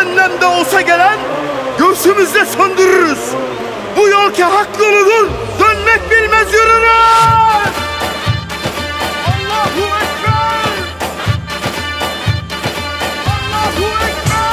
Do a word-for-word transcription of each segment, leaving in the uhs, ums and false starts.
cehennemde olsa gelen göğsümüzde söndürürüz. Bu yol ki hak yoludur, dönmek bilmez yürürüz. Allahu Ekber! Allahu Ekber!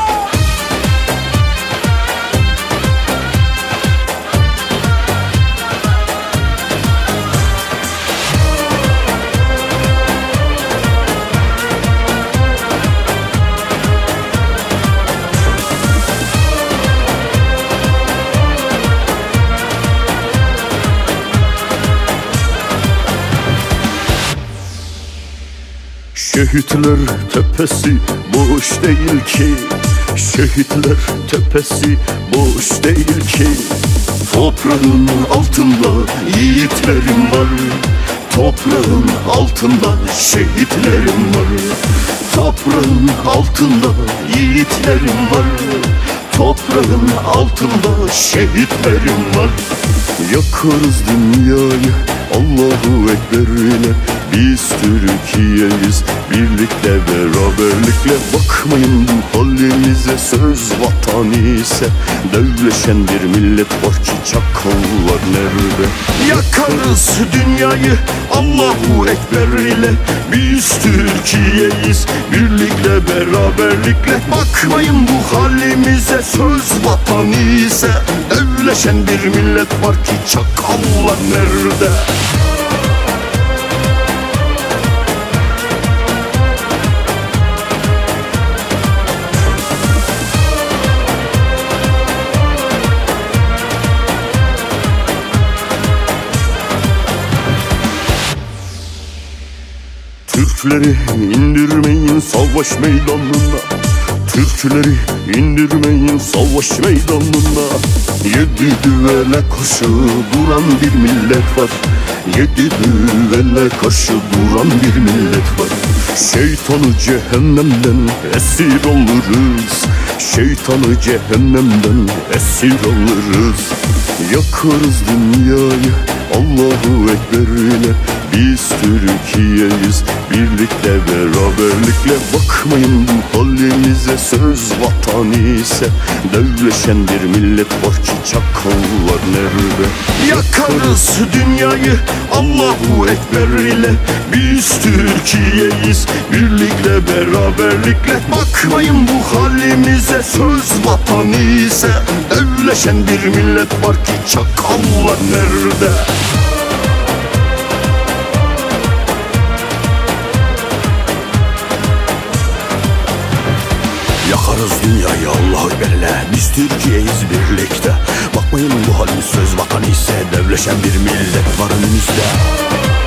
Şehitler tepesi boş değil ki, şehitler tepesi boş değil ki. Toprağın altında yiğitlerim var, toprağın altında şehitlerim var. Toprağın altında yiğitlerim var, toprağın altında şehitlerim var. Yakarız dünyayı Allahu Ekber ile, biz Türkiye'yiz birlikte beraberlikle. Bakmayın bu halimize, söz vatan ise devleşen bir millet var ki çakallar nerede? Yakarız dünyayı Allahu Ekber ile, biz Türkiye'yiz birlikte beraberlikle. Bakmayın bu halimize, söz vatan ise devleşen bir millet var ki çakallar nerede? Türkleri indirmeyin savaş meydanına, Türkleri indirmeyin savaş meydanına. Yedi düvele karşı duran bir millet var, yedi düvele karşı duran bir millet var. Şeytanı cehennemden esir alırız, şeytanı cehennemden esir alırız. Yakarız dünyayı Allahu Ekber ile, biz Türkiye'yiz birlikte beraberlikle. Bakmayın bu halimize, söz vatan ise devleşen bir millet var ki çakallar nerede? Yakarız dünyayı Allahu Ekber ile, biz Türkiye'yiz birlikte beraberlikle. Bakmayın bu halimize, söz vatan ise devleşen bir millet var ki çakallar nerede? Yakarız dünyayı Allahu Ekber'le, biz Türkiye'yiz birlikte. Bakmayın bu halimiz, söz vatan ise devleşen bir millet var önümüzde.